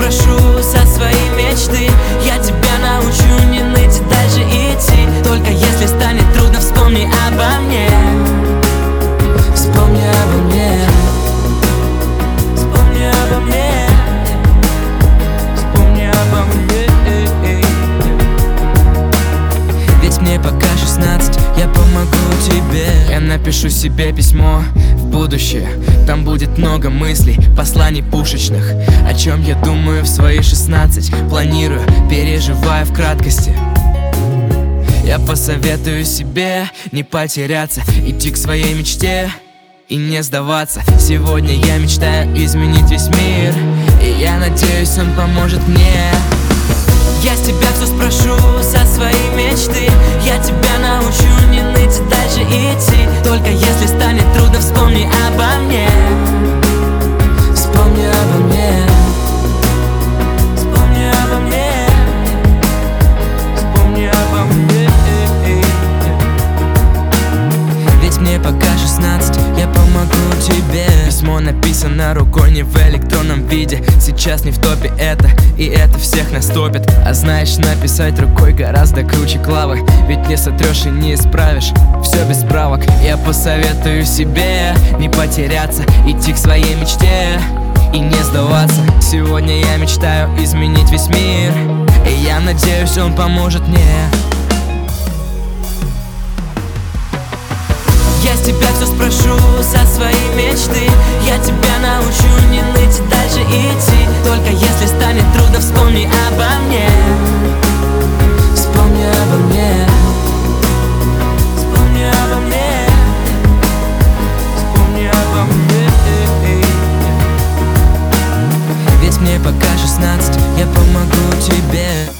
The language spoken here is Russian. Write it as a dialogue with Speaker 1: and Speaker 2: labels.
Speaker 1: спрошу за свои мечты. Я тебя научу не ныть и дальше идти. Только если станет трудно, вспомни обо мне. Вспомни обо мне. Вспомни обо мне. Вспомни обо мне. Ведь мне пока 16, я помогу тебе. Я напишу себе письмо в будущее. Там будет много мыслей, посланий пушечных. О чем я думаю в свои 16. Планирую, переживаю в краткости. Я посоветую себе не потеряться, идти к своей мечте и не сдаваться. Сегодня я мечтаю изменить весь мир, и я надеюсь, он поможет мне. Я с тебя все спрошу за свои мечты. Я тебя научу не ныть и дальше идти. Только если станет трудно, вспомни обо мне. Вспомни обо мне. Вспомни обо мне. Вспомни обо мне. Ведь мне пока 16, я помогу тебе. Письмо написано рукой, не в электронном виде. Сейчас не в топе это, и это всех нас топит. А знаешь, написать рукой гораздо круче клавы. Ведь не сотрешь и не исправишь, все без справок. Я посоветую себе не потеряться, идти к своей мечте и не сдаваться. Сегодня я мечтаю изменить весь мир, и я надеюсь, он поможет мне. Я с тебя все спрошу за свои мечты. Я тебя научу не ныть и дальше идти. Только если станет трудно, вспомни обо мне. Вспомни обо мне. Вспомни обо мне. Вспомни обо мне. Ведь мне пока 16, я помогу тебе.